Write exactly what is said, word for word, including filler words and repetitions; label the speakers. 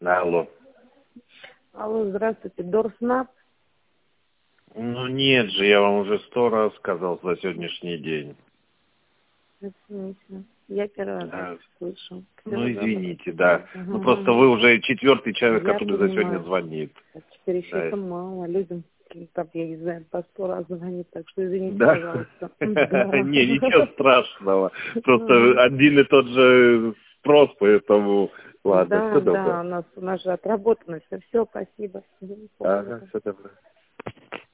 Speaker 1: Алло.
Speaker 2: Алло, здравствуйте, Дорснаб?
Speaker 1: Ну нет же, я вам уже сто раз сказал за сегодняшний день.
Speaker 2: Извините, я первый раз
Speaker 1: Да.
Speaker 2: слышу.
Speaker 1: Ну
Speaker 2: Всего
Speaker 1: извините, да.
Speaker 2: доброго.
Speaker 1: Ну просто вы уже четвертый человек,
Speaker 2: Я
Speaker 1: который за сегодня
Speaker 2: понимаю.
Speaker 1: звонит.
Speaker 2: Четыре еще
Speaker 1: Да.
Speaker 2: это мало, людям, там, я не знаю, по сто раз звонит, так что извините,
Speaker 1: Да?
Speaker 2: пожалуйста. Да.
Speaker 1: Не, ничего страшного. Просто один и тот же спрос, поэтому ладно,
Speaker 2: Да,
Speaker 1: все
Speaker 2: да,
Speaker 1: доброе.
Speaker 2: у нас, у нас же отработано все. Все, спасибо.
Speaker 1: Ага, все доброе.